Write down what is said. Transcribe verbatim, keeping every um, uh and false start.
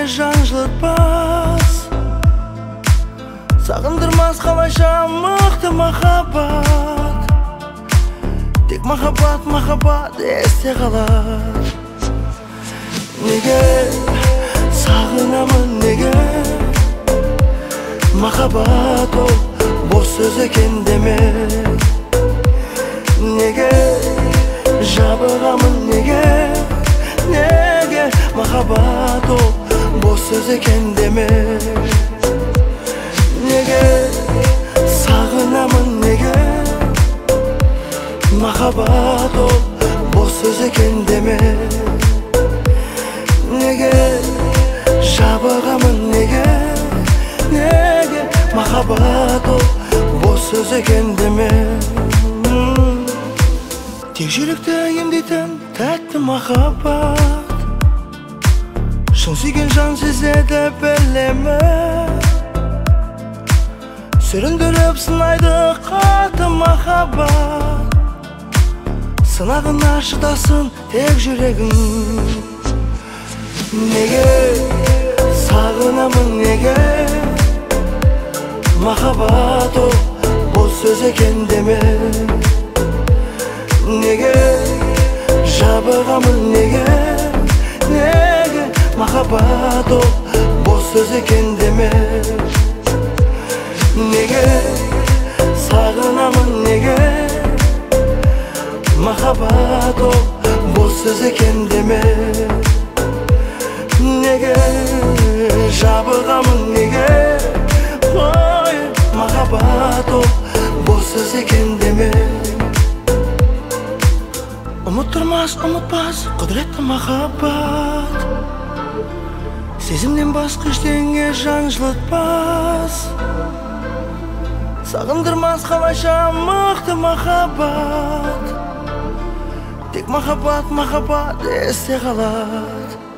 жаңжылытпас, сағындырмас қалайша мықты махаббат. Тек махаббат, махаббат есте қалар. Неге сағынамын, неге махаббат ол бос сөз екен деме. Неге жабығамын, неге неге махаббат ол бос сөз екен деме. Неге сағынамын, неге махаббат ол бос сөз екен деме. Неге жабығамын, неге неге махаббат ол бос сөз екен деме. Тек жүректі емдейтін тәтті махаббат, шын сүйген жан сезеді білемі. Сүріндіріп сынайды қатты махаббат, сынағына шыдасын тек жүрегің. Неге сағынамын, неге махаббат ол бос сөз екен деме. Неге жабығамын, неге неге махаббат ол бос сөз екен деме. Неге сағынамын, неге махаббат ол бос сөз екен деме. Неге жабығамын, неге ой махаббат ол бос сөз екен деме. Ұмыттырмас, ұмытпас құдіретті махаббат, сезімнен басқа ештеңе жан жылытпас, сағындырмас қалайша мықты махаббат. Тек махаббат, махаббат есте қалады.